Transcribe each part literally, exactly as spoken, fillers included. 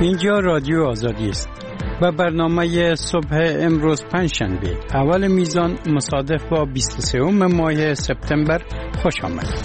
اینجا رادیو آزادی است و برنامه صبح امروز پنجشنبه اول میزان مصادف با بیست و سوم ماه سپتامبر خوش آمد.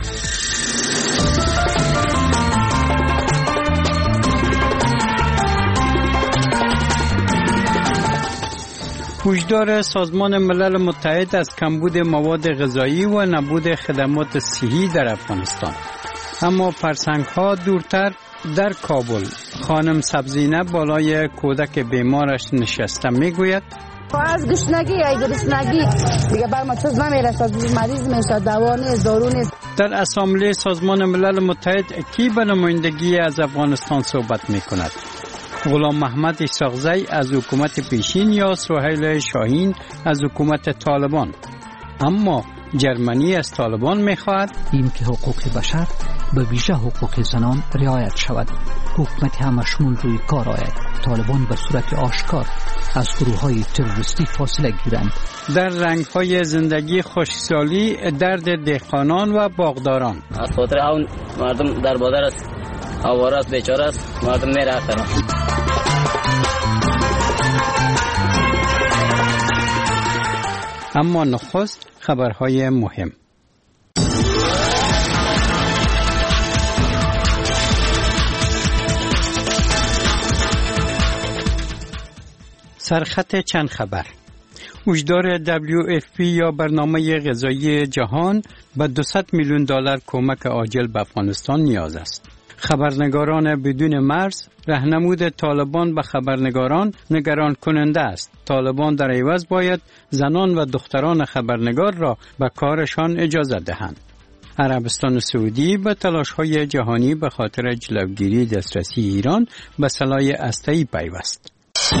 هشدار سازمان ملل متحد از کمبود مواد غذایی و نبود خدمات صحی در افغانستان. اما فرسنگ‌ها دورتر در کابل خانم سبزینه بالای کودک بیمارش نشسته میگوید از گشنگی یا گرسنگی دیگه بر ما چیز نمیرسد، مریض میشه، دوا نیست، دارو نیست. در اسامبله سازمان ملل متحد کی به نمایندگی از افغانستان صحبت میکند؟ غلام محمد اسحاقزی از حکومت پیشین یا سهیل شاهین از حکومت طالبان؟ اما جرمنی از طالبان میخواهد این که حقوق بشر به ویژه حقوق زنان رعایت شود، حکومت هم مشمول روی کار آید، طالبان به صورت آشکار از گروه‌های تروریستی فاصله گیرند. در رنگ‌های زندگی خشکسالی درد دهقانان و باغداران. از خاطر اون مردم در بادر است، آواره است، بیچاره است، مردم نمی‌رفتند. اما نخست خبرهای مهم. سرخط چند خبر. هشدار دبلیو اف پی یا برنامه غذایی جهان به دویست میلیون دلار کمک عاجل به افغانستان نیاز است. خبرنگاران بدون مرز، راهنمود طالبان به خبرنگاران نگران کننده است. طالبان در عوض باید زنان و دختران خبرنگار را به کارشان اجازه دهند. عربستان سعودی به تلاش‌های جهانی به خاطر جلوگیری دسترسی ایران به سلاح هسته‌ای پیوست.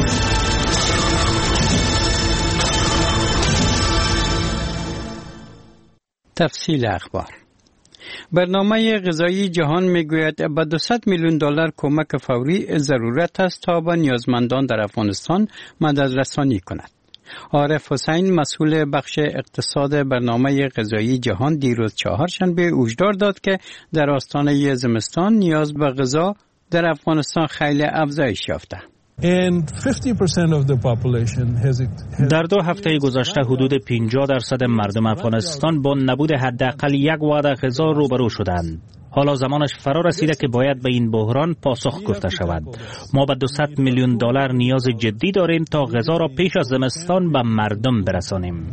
تفصیل اخبار. برنامه غذایی جهان میگوید به دویست میلیون دلار کمک فوری ضرورت است تا به نیازمندان در افغانستان مدد رسانی کند. عارف حسین مسئول بخش اقتصاد برنامه غذایی جهان دیروز چهارشنبه هشدار داد که در آستانه زمستان نیاز به غذا در افغانستان خیلی افزایش یافته. در دو هفته گذشته حدود پنجاه درصد مردم افغانستان با نبود حداقل یک وعده غذا روبرو شدند. حالا زمانش فرا رسیده که باید به این بحران پاسخ گفته شود. ما به دویست میلیون دلار نیاز جدی داریم تا غذا را پیش از زمستان به مردم برسانیم.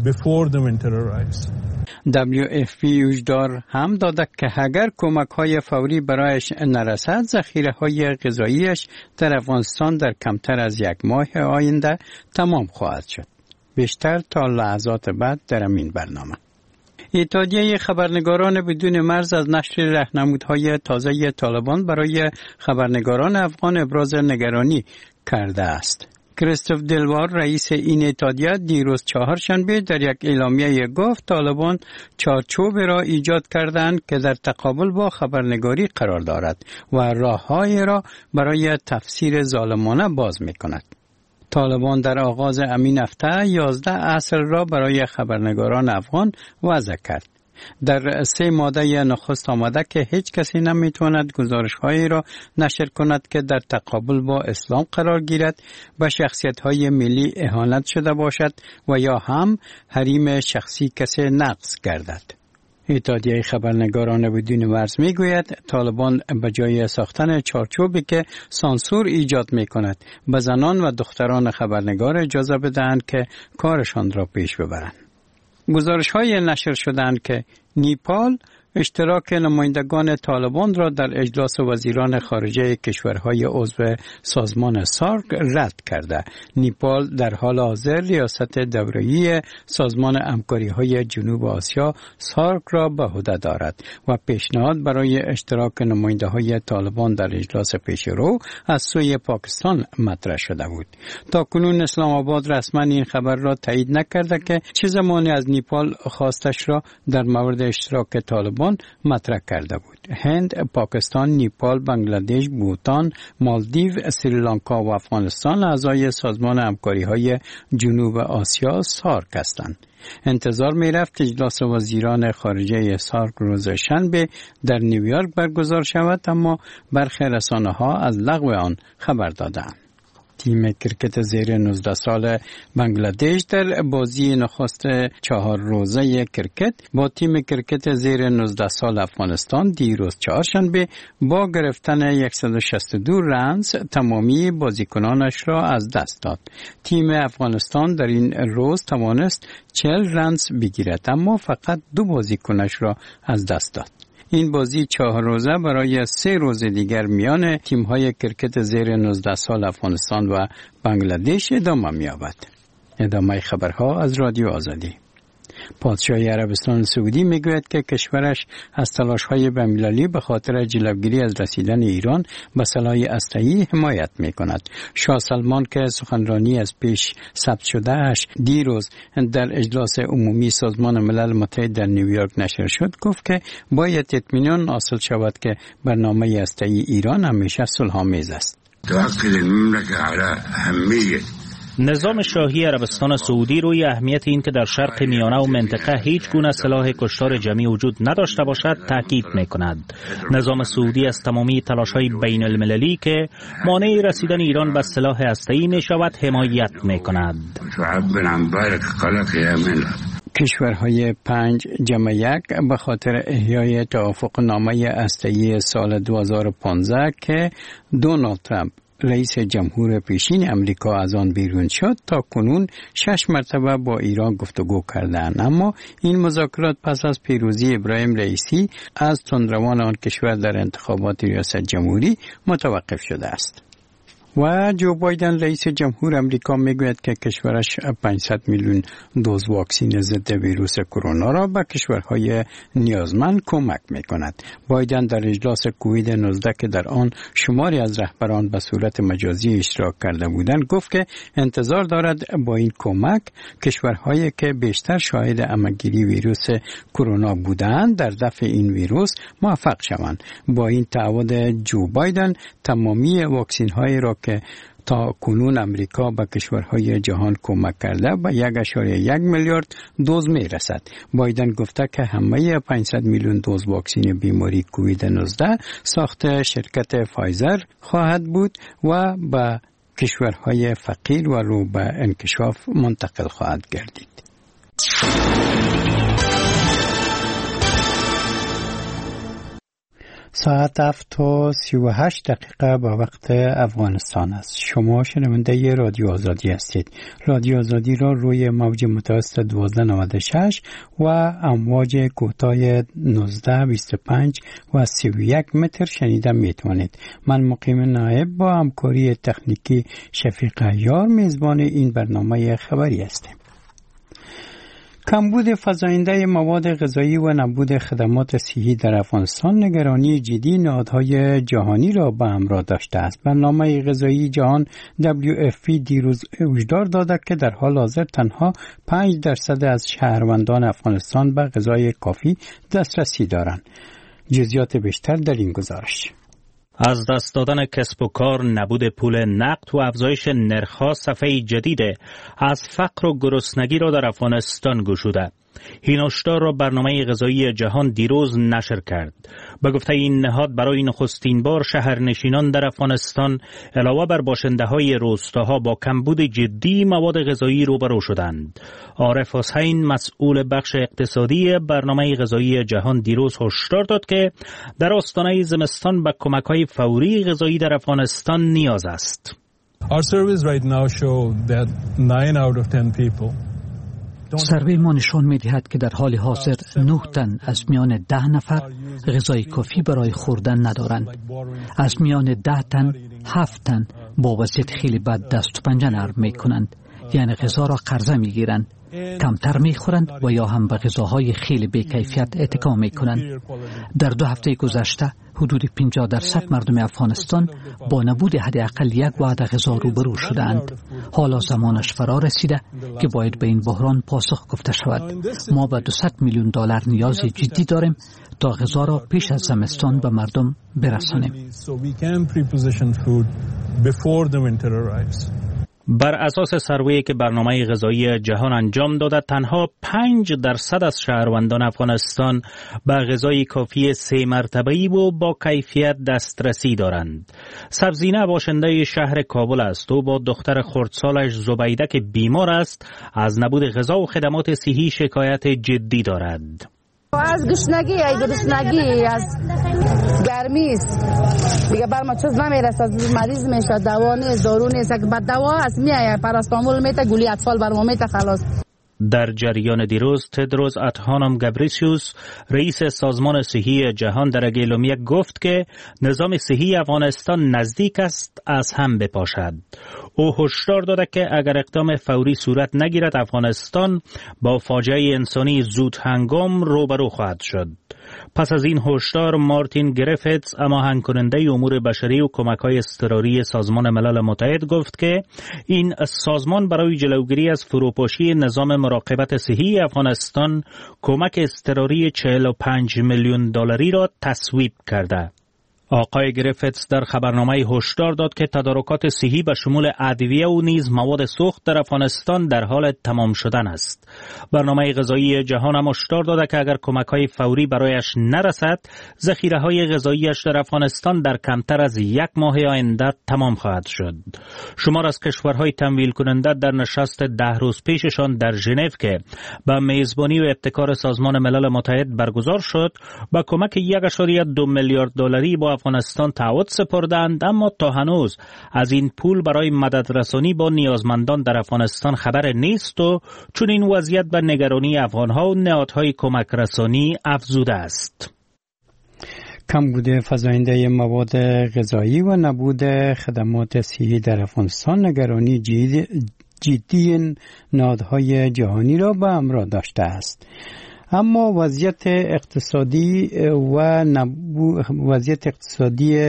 دبلیو اف پی هشدار هم داده که اگر کمک‌های فوری برایش نرسد، ذخیره‌های غذاییش در افغانستان در کمتر از یک ماه آینده تمام خواهد شد. بیشتر تا لحظات بعد در این برنامه. اتحادیه خبرنگاران بدون مرز از نشر راهنمودهای تازه طالبان برای خبرنگاران افغان ابراز نگرانی کرده است. کریستوف دلوار رئیس این اتحادیه دیروز چهارشنبه در یک اعلامیه گفت طالبان چارچوب را ایجاد کردند که در تقابل با خبرنگاری قرار دارد و راه‌های را برای تفسیر ظالمانه باز می‌کند. طالبان در آغاز امین هفته یازده اصل را برای خبرنگاران افغان وضع کرد. در سه ماده نخست آمده که هیچ کسی نمیتواند گزارش‌هایی را نشر کند که در تقابل با اسلام قرار گیرد، به شخصیت‌های ملی اهانت شده باشد و یا هم حریم شخصی کسی نقض گردد. اتحادیه خبرنگاران بدون مرز میگوید طالبان به جای ساختن چارچوبی که سانسور ایجاد میکند به زنان و دختران خبرنگار اجازه بدهند که کارشان را پیش ببرند. گزارش‌های نشر شدند که نیپال اشتراک نمایندگان طالبان را در اجلاس وزیران خارجه کشورهای عضو سازمان سارک رد کرده. نیپال در حال حاضر ریاست دوره‌ای سازمان همکاری‌های جنوب آسیا سارک را به عهده دارد و پیشنهاد برای اشتراک نماینده‌های طالبان در اجلاس پیشرو از سوی پاکستان مطرح شده بود. تاکنون اسلام آباد رسما این خبر را تایید نکرده که چه زمانی از نیپال خواستش را در مورد اشتراک طالبان طالبان مطرح کرده بود. هند، پاکستان، نیپال، بنگلادش، بوتان، مالدیو، سریلانکا و افغانستان اعضای سازمان همکاری‌های جنوب آسیا سارک هستند. انتظار می رفت اجلاس وزیران خارجه سارک روز شنبه در نیویورک برگزار شود، اما برخی رسانه‌ها از لغو آن خبر دادند. تیم کرکت زیر نوزده سال بنگلادش در بازی نخست چهار روزه کرکت با تیم کرکت زیر نوزده سال افغانستان دیروز چهارشنبه با گرفتن صد و شصت و دو رنز تمامی بازیکنانش را از دست داد. تیم افغانستان در این روز توانست چهل رنز بگیرد، اما فقط دو بازیکنش را از دست داد. این بازی چهار روزه برای سه روز دیگر میان تیم‌های کرکت زیر نوزده سال افغانستان و بنگلادش ادامه می‌یابد. ادامه خبرها از رادیو آزادی. پادشاه عربستان سعودی میگوید که کشورش از تلاش‌های بین‌المللی به خاطر جلوگیری از رسیدن ایران به سلاح هسته‌ای حمایت می‌کند. شاه سلمان که سخنرانی از پیش ثبت شده اش دیروز در اجلاس عمومی سازمان ملل متحد در نیویورک نشر شد، گفت که باید اطمینان حاصل شود که برنامه هسته‌ای ایران همیشه صلح‌آمیز است. نظام شاهی عربستان سعودی روی اهمیت این که در شرق میانه و منطقه هیچ گونه سلاح کشتار جمعی وجود نداشته باشد تاکید می‌کند. نظام سعودی از تمامی تلاش‌های بین المللی که مانع رسیدن ایران به سلاح هسته‌ای می‌شود حمایت می‌کند. کشورهای پنج جمع یک به خاطر احیای توافق نامه هسته‌ای سال دو هزار و پانزده که دونالد ترامپ رئیس جمهور پیشین امریکا از آن بیرون شد تا کنون شش مرتبه با ایران گفتگو کردند، اما این مذاکرات پس از پیروزی ابراهیم رئیسی از تندروان آن کشور در انتخابات ریاست جمهوری متوقف شده است. و جو بایدن رئیس جمهور امریکا میگوید که کشورش پانصد میلیون دوز واکسن ضد ویروس کرونا را به کشورهای نیازمند کمک میکند. بایدن در اجلاس کووید نوزده که در آن شماری از رهبران به صورت مجازی اشتراک کرده بودند گفت که انتظار دارد با این کمک کشورهایی که بیشتر شاهد عمه‌گیری ویروس کرونا بودند در دفع این ویروس موفق شوند. با این تعهد جو بایدن تمامی واکسن های را که تا کنون امریکا به کشورهای جهان کمک کرده به یک اشاره یک میلیارد دوز می رسد. بایدن گفته که همه پانصد میلیون دوز واکسن بیماری کووید نوزده ساخت شرکت فایزر خواهد بود و به کشورهای فقیر و رو به انکشاف منتقل خواهد گردید. ساعت هفت تا سی و هشت دقیقه به وقت افغانستان است. شما شنونده رادیو آزادی هستید. رادیو آزادی را روی موج متوسط دوازده نود و شش و امواج کوتاه نوزده بیست و پنج و سی و یک متر شنیده می توانید. من مقیم نایب با همکاری تکنیکی شفیق عیار میزبان این برنامه خبری هستم. کمبود فزاینده مواد غذایی و نبود خدمات صحی در افغانستان نگرانی جدی نهادهای جهانی را به همراه داشته است. برنامه غذایی جهان دبلیو اف پی دیروز هشدار داده که در حال حاضر تنها پنج درصد از شهروندان افغانستان به غذای کافی دسترسی دارند. جزئیات بیشتر در این گزارش. از دست دادن کسب و کار، نبود پول نقد و افزایش نرخ‌ها صفحه جدید از فقر و گرسنگی را در افغانستان گشوده. این هشدار را برنامه غذایی جهان دیروز نشر کرد. به گفته این نهاد برای نخستین بار شهرنشینان در افغانستان علاوه بر باشنده‌های روستاها با کمبود جدی مواد غذایی روبرو شدند. عارف حسین مسئول بخش اقتصادی برنامه غذایی جهان دیروز هشدار داد که در آستانه زمستان به کمک‌های فوری غذایی در افغانستان نیاز است. Our surveys right now show that nine out of ten people سروی ما نشان می‌دهد که در حال حاضر نه تن از میان ده نفر غذای کافی برای خوردن ندارند. از میان ده تن هفت تن با وضعیت خیلی بد دست و پنجه نرم می‌کنند، یعنی غذا را قرضه می‌گیرند. کمتر میخورند و یا هم به غذاهای خیلی بی‌کیفیت اتکا میکنند. در دو هفته گذشته حدود پنجاه درصد مردم افغانستان با نبود حداقل یک وعده غذا روبرو شدند. حالا زمانش فرا رسیده که باید به این بحران پاسخ گفته شود. ما به دویست میلیون دلار نیاز جدی داریم تا غذا را پیش از زمستان به مردم برسانیم. بر اساس سروی که برنامه غذایی جهان انجام داده، تنها پنج درصد از شهروندان افغانستان به غذای کافی سه مرتبه‌ای و با کیفیت دسترسی دارند. سبزینه باشنده شهر کابل است و با دختر خردسالش زبیده که بیمار است از نبود غذا و خدمات صحی شکایت جدی دارد. از گشنگی، از گرسنگی، از گرمی است دیگه بر ما چیز نمیرسه، مریض میشه، دوا نیست، دارو نیست، بعد دوا هست میایه پاراستامول میته، گولی اطفال بر ما میته، خلاص. در جریان دیروز تدروس ادهانوم گبریسیوس رئیس سازمان صحی جهان در گیلومیه گفت که نظام صحی افغانستان نزدیک است از هم بپاشد. او هشدار داده که اگر اقدام فوری صورت نگیرد افغانستان با فاجعه انسانی زود هنگام روبرو خواهد شد. پس از این هشدار مارتین گریفتس، هماهنگ کننده امور بشری و کمک‌های اضطراری سازمان ملل متحد، گفت که این سازمان برای جلوگیری از فروپاشی نظام مراقبت صحی افغانستان کمک اضطراری چهل و پنج میلیون دلاری را تصویب کرده. آقای گریفتس در خبرنامه هشدار داد که تدارکات صحی به شمول ادویه و نیز مواد سوخت در افغانستان در حال تمام شدن است. برنامه غذایی جهان هم هشدار داده که اگر کمک‌های فوری برایش نرسد، ذخیره‌های غذاییش در افغانستان در کمتر از یک ماه آینده تمام خواهد شد. شمار از کشورهای تمویل کننده در نشست ده روز پیششان در ژنو که به میزبانی و ابتکار سازمان ملل متحد برگزار شد، با کمک یک و دو میلیارد دلاری با افغانستان تعهد سپردند، اما تا هنوز از این پول برای مددرسانی با نیازمندان در افغانستان خبر نیست و چون این وضعیت به نگرانی افغانها و نهادهای کمک رسانی افزوده است. کمبود فزاینده مواد غذایی و نبود خدمات صحی در افغانستان نگرانی جدی نهادهای جهانی را به همراه داشته است. اما وضعیت اقتصادی و نبو... وضعیت اقتصادی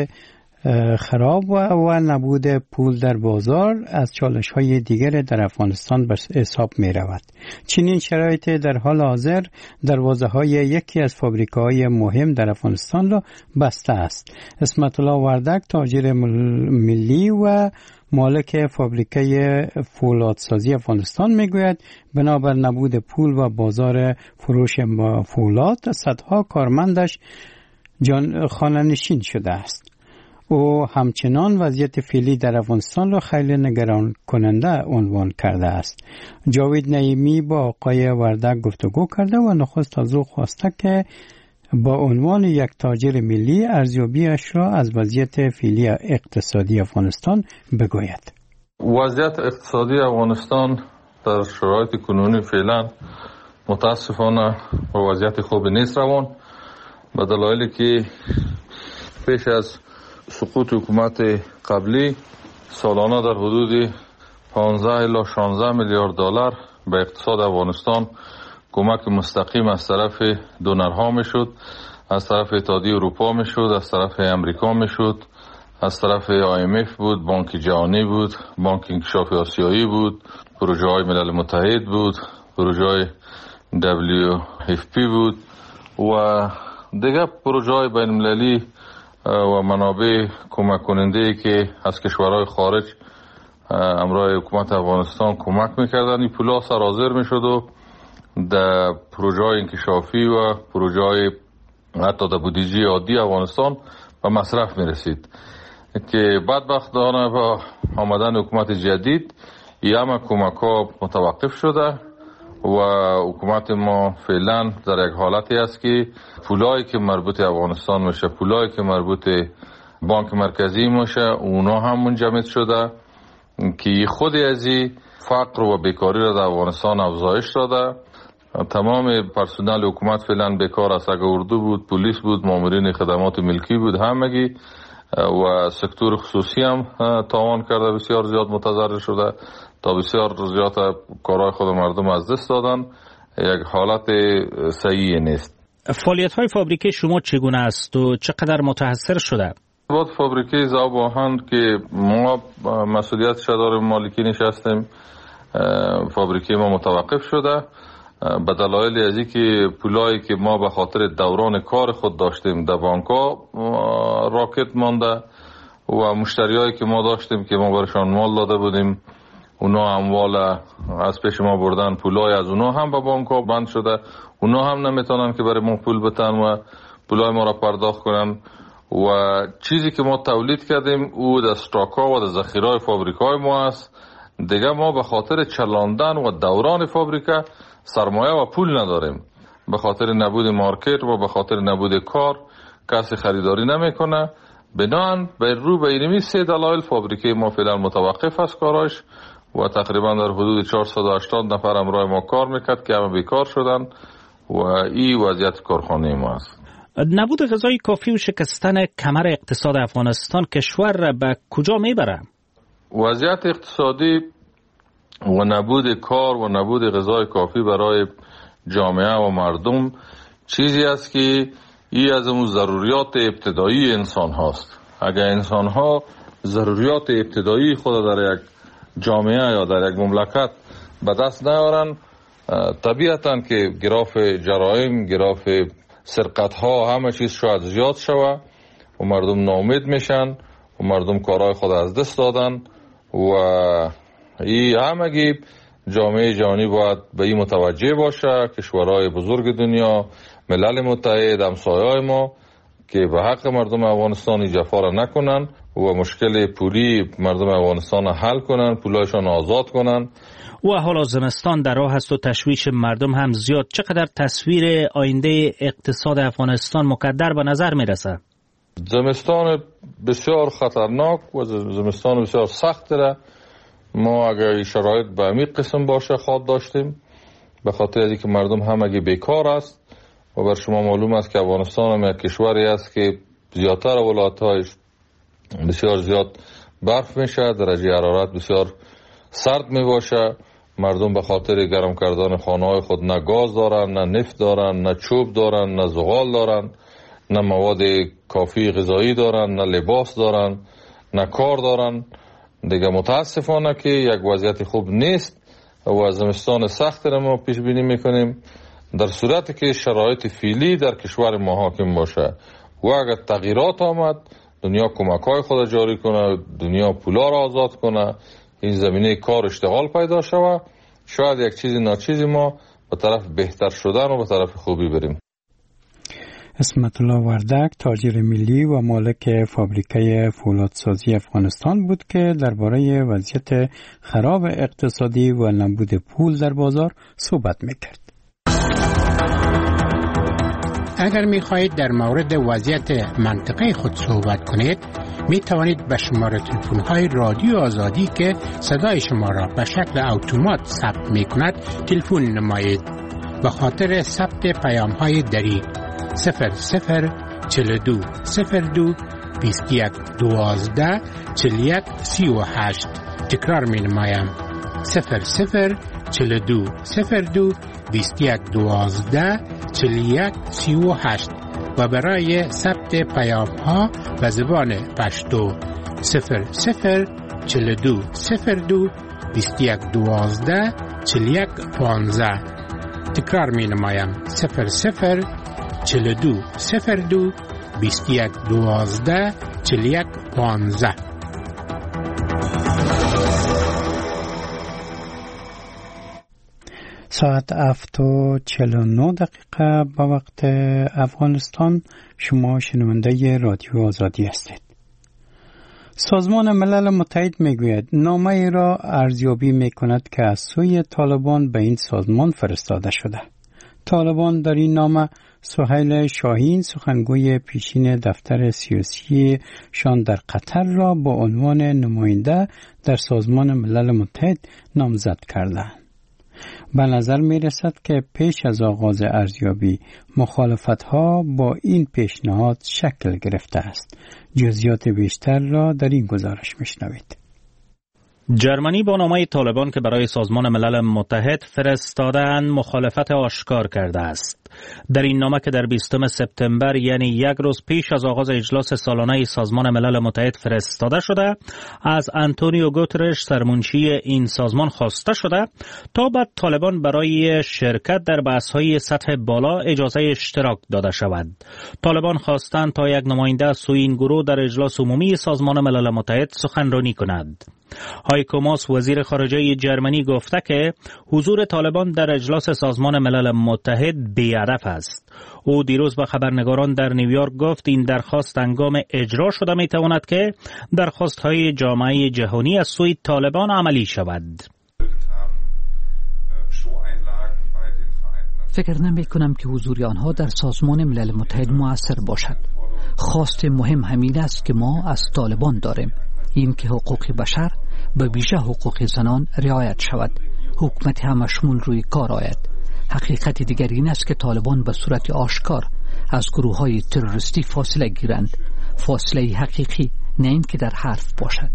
خراب و نبود پول در بازار از چالش‌های دیگر در افغانستان به حساب می‌رود. چنین شرایط در حال حاضر دروازه‌های یکی از فابریکه‌های مهم در افغانستان را بسته است. اسمت الله وردک، تاجر ملی و مالک فابریکه فولادسازی افغانستان میگوید بنابر نبود پول و بازار فروش فولاد صدها کارمندش جان خانه‌نشین شده است. او همچنان وضعیت فعلی در افغانستان را خیلی نگران کننده عنوان کرده است. جاوید نعیمی با آقای وردک گفتگو کرده و نخست از او خواسته که با عنوان یک تاجر ملی ارزیابیش را از وضعیت فعلی اقتصادی افغانستان بگوید. وضعیت اقتصادی افغانستان در شرایط کنونی فعلا متاسفانه و وضعیت خوب نیست روان، به دلایلی که پیش از سقوط حکومت قبلی سالانه در حدود پانزده الی شانزده میلیارد دلار به اقتصاد افغانستان کمک مستقیم از طرف دونرها میشد، از طرف اتحادیه اروپا میشد، از طرف امریکا میشد، از طرف آی ام اف بود، بانک جهانی بود، بانک انکشاف آسیایی بود، پروژه های ملل متحد بود، پروژه های دبلیو اف پی بود و دیگر پروژه های بین المللی و منابع کمک کننده که از کشورهای خارج امرای حکومت افغانستان کمک میکردن. این پولا سرازیر میشد و در پروژه های انکشافی و پروژه های حتی در بودجه عادی افغانستان به مصرف میرسید که بدبختانه با آمدن حکومت جدید این همه کمک ها متوقف شده و حکومت ما فعلا در یک حالتی است که پولایی که مربوط افغانستان میشه، پولایی که مربوط بانک مرکزی میشه، اونا هم منجمد شده که خود از این فقر و بیکاری را در افغانستان افزایش داده. تمام پرسنل حکومت فعلا بیکار است، اگر اردو بود، پلیس بود، مامورین خدمات ملکی بود، همگی و سکتور خصوصی هم تاوان کرده، بسیار زیاد متضرر شده. تا بسیار زیاد کارهای خود مردم از دست دادن، یک حالت صحیح نیست. فعالیت های فابریکه شما چگونه است و چقدر متاثر شده؟ بعد فابریکه ذوب آهن که ما مسئولیت داریم، مالکینش هستیم، فابریکه ما متوقف شده به دلایل از اینکه پولایی که ما به خاطر دوران کار خود داشتیم در بانک‌ها راکت مانده و مشتریایی که ما داشتیم که ما برشان مال داده بودیم اونا اموال از پیش ما بردن، پولای از اونا هم به بانک‌ها بند شده، اونا هم نمیتونن که برای ما پول بتن و پولای ما را پرداخت کنن و چیزی که ما تولید کردیم او در استاک‌ها و در ذخیره‌های فابریک‌های ما است. دیگه ما به خاطر چلاندن و دوران فابریکه سرمایه و پول نداریم، به خاطر نبود مارکت و به خاطر نبود کار کسی خریداری نمیکنه. بنابراین به رو به اینمی سه دلایل فابریکه ما فعلا متوقف است کاراش و تقریبا در حدود چهارصد و هشتاد نفر همراه ما کار میکرد که همه بیکار شدن و این وضعیت کارخانه ما است. نبود غذای کافی و شکستن کمر اقتصاد افغانستان کشور را به کجا میبره؟ وضعیت اقتصادی و نبود کار و نبود غذای کافی برای جامعه و مردم چیزی است که این از اون ضروریات ابتدایی انسان هاست. اگر انسان ها ضروریات ابتدایی خود در یک جامعه یا در یک مملکت به دست نیارن، طبیعتاً که گراف جرایم، گراف سرقت ها همه چیز شاید زیاد شود و مردم ناامید میشن و مردم کارهای خود از دست دادن و این همگی جامعه جهانی باید به این متوجه باشه. کشورهای بزرگ دنیا، ملل متحد، همسایه‌های ما که به حق مردم افغانستان جفا را نکنن و مشکل پولی مردم افغانستان حل کنن، پولایشان آزاد کنن. و حالا زمستان در راه است و تشویش مردم هم زیاد. چقدر تصویر آینده اقتصاد افغانستان مقدر به نظر میرسه؟ زمستان بسیار خطرناک و زمستان بسیار سخت داره. ما اگر شرایط به همین قسم باشه خواد داشتیم، به خاطر از اینکه مردم همگی بیکار است و بر شما معلوم است که افغانستان هم یک کشوری است که زیادتر ولایت‌هایش بسیار زیاد برف میشه، درجه حرارت بسیار سرد می باشه. مردم به خاطر گرم کردن خانه‌های خود نه گاز دارن، نه نفت دارن، نه چوب دارن، نه زغال دارن، نه مواد کافی غذایی دارن، نه لباس دارن، نه کار دارن. دیگه متاسفانه که یک وضعیت خوب نیست و زمستان سخت را ما پیش بینی میکنیم. در صورتی که شرایط فعلی در کشور ما حاکم باشه و اگر تغییرات آمد، دنیا کمک‌های خود جاری کنه، دنیا پولا را آزاد کنه، این زمینه کار اشتغال پیدا شود، شاید یک چیزی ناچیزی ما به طرف بهتر شدن و به طرف خوبی بریم. اسمت الله وردک، تاجر ملی و مالک فابریکه فولادسازی افغانستان بود که درباره وضعیت خراب اقتصادی و نبود پول در بازار صحبت میکرد. اگر می خواهید در مورد وضعیت منطقه خود صحبت کنید، می توانید به شماره تلفن های رادیو آزادی که صدای شما را به شکل اتومات ثبت می کند تلفن نمایید. به خاطر ثبت پیام های دری صفر صفر چهل و دو صفر دو بیست و یک دوازده چهل و یک سی و هشت. تکرار می نمایم صفر صفر چهل و دو صفر دو بیست و یک دوازده چهل و یک سی و هشت و برای ثبت پیام ها به زبان پشتو صفر صفر چهل و دو صفر دو بیست و یک دوازده چهل و یک پانزده. تکرار می نمایم صفر صفر چهل و دو صفر دو بیست و یک دوازده چهل و یک پانزده. ساعت هفت و چهل و نه دقیقه به وقت افغانستان. شما شنونده رادیو آزادی هستید. سازمان ملل متحد میگوید نامه ای را ارزیابی می کند که از سوی طالبان به این سازمان فرستاده شده. طالبان در این نامه سهیل شاهین، سخنگوی پیشین دفتر سیاسی شان در قطر را با عنوان نماینده در سازمان ملل متحد نامزد کردند. به نظر می رسد که پیش از آغاز ارزیابی مخالفت ها با این پیشنهاد شکل گرفته است. جزئیات بیشتر را در این گزارش می شنوید. جرمنی با نامه طالبان که برای سازمان ملل متحد فرستادن مخالفت آشکار کرده است. در این نامه که در بیستم سپتامبر یعنی یک روز پیش از آغاز اجلاس سالانه سازمان ملل متحد فرستاده شده، از آنتونیو گوترش سرمنشی این سازمان خواسته شده تا بعد طالبان برای شرکت در بحث‌های سطح بالا اجازه اشتراک داده شود. طالبان خواستند تا یک نماینده از سوی این گروه در اجلاس عمومی سازمان ملل متحد سخنرانی کند. هایکو ماس وزیر خارجه جرمنی گفته که حضور طالبان در اجلاس سازمان ملل متحد بی‌هدف است. او دیروز به خبرنگاران در نیویورک گفت این درخواست هنگام اجرا شده می تواند که درخواست‌های جامعه جهانی از سوی طالبان عملی شود. فکر نمی کنم که حضور آنها در سازمان ملل متحد مؤثر باشد. خواست مهم همین است که ما از طالبان داریم، این که حقوق بشر به ویژه حقوق زنان رعایت شود، حکومت همشمول روی کار آید. حقیقت دیگر این است که طالبان به صورت آشکار از گروه های تروریستی فاصله گیرند، فاصله حقیقی، نه این که در حرف باشد.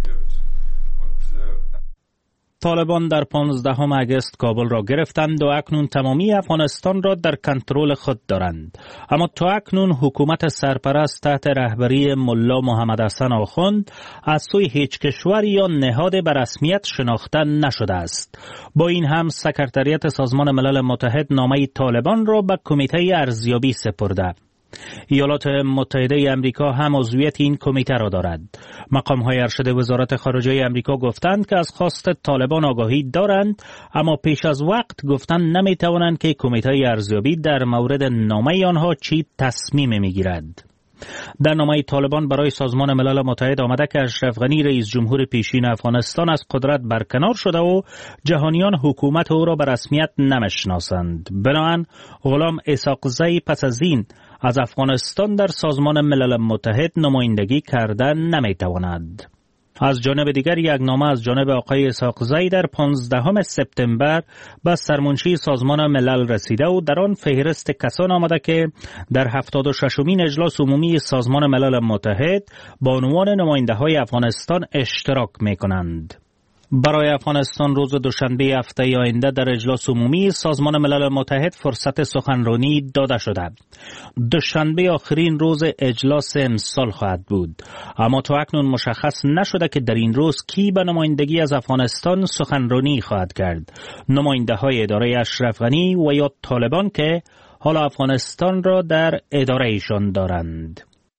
طالبان در پانزدهم اگست کابل را گرفتند و اکنون تمامی افغانستان را در کنترل خود دارند. اما تا اکنون حکومت سرپرست تحت رهبری ملا محمد حسن آخوند از سوی هیچ کشور یا نهاد به رسمیت شناخته نشده است. با این هم سکرتریت سازمان ملل متحد نامه طالبان را به کمیته ارزیابی سپرده. ایالات متحده امریکا هم عضویت این کمیته را دارد. مقام‌های ارشد وزارت خارجه امریکا گفتند که از خواست طالبان آگاهی دارند، اما پیش از وقت گفتند نمی‌توانند که کمیته ارزیابی در مورد نامه آنها چی تصمیم می‌گیرد. در نامه طالبان برای سازمان ملل متحد آمده که اشرف غنی رئیس جمهور پیشین افغانستان از قدرت برکنار شده و جهانیان حکومت او را به رسمیت نمی‌شناسند. بنابراین غلام اسحاقزی پس از این از افغانستان در سازمان ملل متحد نمایندگی کردن نمی‌تواند. از جانب دیگر یک نامه از جانب آقای اسحاقزی در پانزدهم سپتامبر به سرمنشی سازمان ملل رسیده و در آن فهرست کسان آمده که در هفتاد و ششمین اجلاس عمومی سازمان ملل متحد با عنوان نماینده‌های افغانستان اشتراک می‌کنند. برای افغانستان روز دوشنبه هفته آینده در اجلاس عمومی سازمان ملل متحد فرصت سخنرانی داده شده. دوشنبه آخرین روز اجلاس امسال خواهد بود، اما تا اکنون مشخص نشده که در این روز کی به نمایندگی از افغانستان سخنرانی خواهد کرد. نماینده های اداره اشرف غنی و یا طالبان که حالا افغانستان را در اداره ایشان دارند.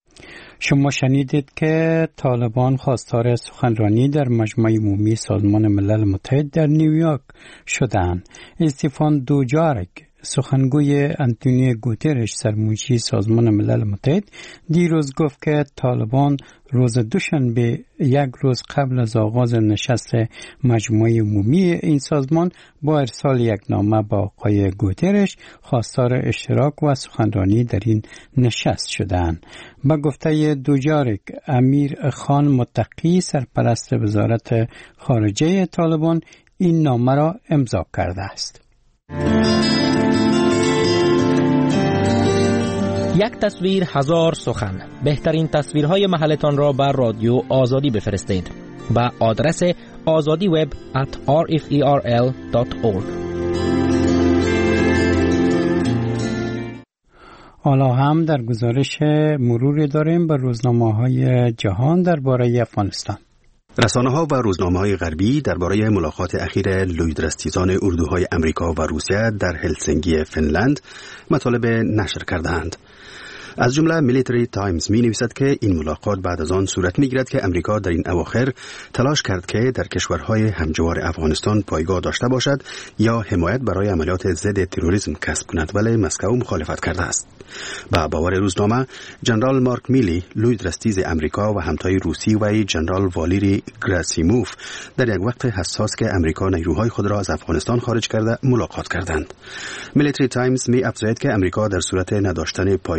شما شنیدید که طالبان خواستار سخنرانی در مجمع عمومی سازمان ملل متحد در نیویورک شدند. استیفان دوجارک سخنگوی آنتونیو گوترش سرمنشی سازمان ملل متحد دیروز گفت که طالبان روز دوشنبه یک روز قبل از آغاز نشست مجمع عمومی این سازمان با ارسال یک نامه با آقای گوترش خواستار اشتراک و سخنرانی در این نشست شدند. با گفته دوجارک، امیر خان متقی سرپرست وزارت خارجه طالبان این نامه را امضا کرده است. یک تصویر هزار سخن. بهترین تصویرهای محلتان را بر رادیو آزادی بفرستید با آدرس آزادی وب ات آر اف ای آر ال دات اورگ. حالا هم در گزارش مروری داریم به روزنامه‌های جهان درباره افغانستان. رسانه‌ها و روزنامه‌های غربی درباره ملاقات اخیر لویدرستیزان اردوهای امریکا و روسیه در هلسینکی فنلند مطالب نشر کردند. از جمله میلیتری تایمز می نویسد که این ملاقات بعد از آن صورت می گیرد که امریکا در این اواخر تلاش کرد که در کشورهای همجوار افغانستان پایگاه داشته باشد یا حمایت برای عملیات ضد تروریسم کسب کند، ولی مسکو مخالفت کرده است. با باور روزنامه، جنرال مارک میلی، لویدرستیز امریکا و همتای روسی و جنرال والیری گراسیموف در یک وقت حساس که امریکا نیروهای خود را از افغانستان خارج کرده ملاقات کردند. میلیتری تایمز می افزاید که امریکا در صورت نداشتن پایگاه در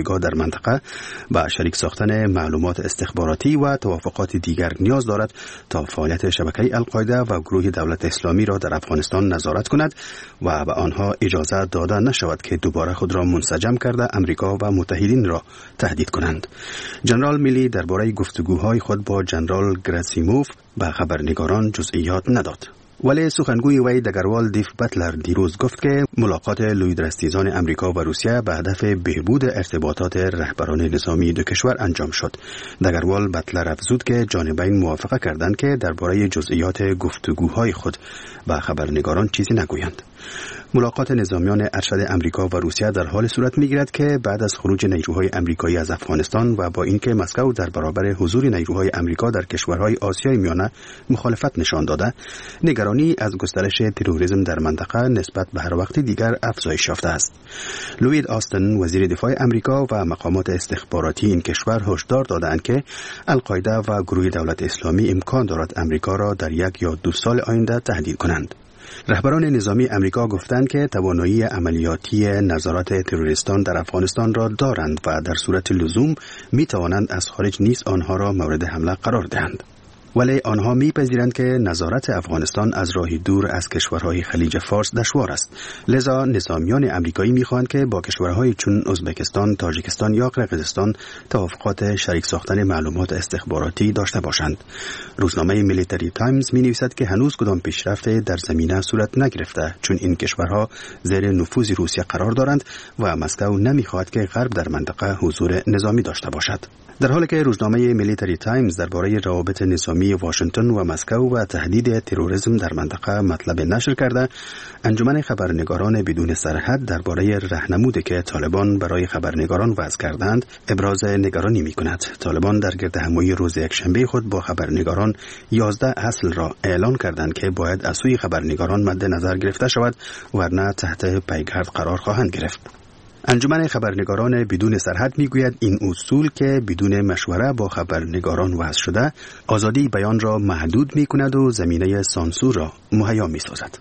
منطقه و شریک ساختن معلومات استخباراتی و توافقات دیگر نیاز دارد تا فعالیت شبکه القاعده و گروه دولت اسلامی را در افغانستان نظارت کند و به آنها اجازه داده نشود که دوباره خود را منسجم کرده امریکا و متحدین را تهدید کنند. جنرال میلی درباره گفتگوهای خود با جنرال گراسیموف به خبرنگاران جزئیات نداد. ولی سخنگوی وی دگروال دیف بتلر دیروز گفت که ملاقات لوید رستیزان امریکا و روسیه به هدف بهبود ارتباطات رهبران نظامی دو کشور انجام شد. دگروال بتلر افزود که جانبین موافقه کردند که درباره جزئیات گفتگوهای خود به خبرنگاران چیزی نگویند. ملاقات نظامیان ارشد امریکا و روسیه در حال صورت می‌گیرد که بعد از خروج نیروهای امریکایی از افغانستان و با اینکه مسکو در برابر حضور نیروهای امریکا در کشورهای آسیای میانه مخالفت نشان داده، نگرانی از گسترش تروریسم در منطقه نسبت به هر وقت دیگر افزایش یافته است. لوید آستن وزیر دفاع امریکا و مقامات استخباراتی این کشور هشدار دادند که القاعده و گروه دولت اسلامی امکان دارد امریکا را در یک یا دو سال آینده تهدید کنند. رهبران نظامی امریکا گفتند که توانایی عملیاتی نظارت تروریستان در افغانستان را دارند و در صورت لزوم می توانند از خارج نیز آنها را مورد حمله قرار دهند. ولی آنها می‌پذیرند که نظارت افغانستان از راهی دور از کشورهای خلیج فارس دشوار است. لذا نظامیان امریکایی می‌خواهند که با کشورهای چون ازبکستان، تاجیکستان یا قرقیزستان توافقات شریک ساختن معلومات استخباراتی داشته باشند. روزنامه میلیتری تایمز می‌نویسد که هنوز کدام پیشرفت در زمینه صورت نگرفته، چون این کشورها زیر نفوذ روسیه قرار دارند و مسکو نمی‌خواهد که غرب در منطقه حضور نظامی داشته باشد. در حالی که روزنامه میلیتری تایمز درباره روابط نظامی واشنگتن و مسکو و تهدید تروریسم در منطقه مطلب نشر کرده، انجمن خبرنگاران بدون سرحد درباره راهنمودی که طالبان برای خبرنگاران وضع کردند ابراز نگرانی می‌کند. طالبان در گردهمایی روز یکشنبه خود با خبرنگاران یازده اصل را اعلان کردند که باید از سوی خبرنگاران مد نظر گرفته شود ورنه تحت پیگرد قرار خواهند گرفت. انجمن خبرنگاران بدون سرحد میگوید این اصول که بدون مشوره با خبرنگاران وضع شده آزادی بیان را محدود میکند و زمینه سانسور را مهیا میسازد.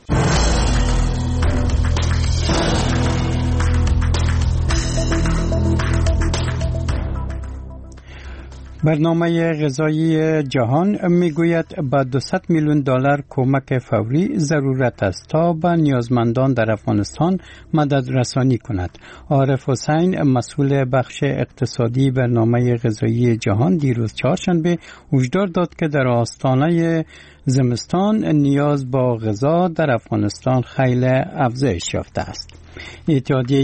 برنامه غذایی جهان میگوید با دویست میلیون دلار کمک فوری ضرورت است تا به نیازمندان در افغانستان مدد رسانی کند. عارف حسین مسئول بخش اقتصادی برنامه غذایی جهان دیروز چهارشنبه هشدار داد که در آستانه زمستان نیاز با غذا در افغانستان خیلی افزایش یافته است. اتحادیه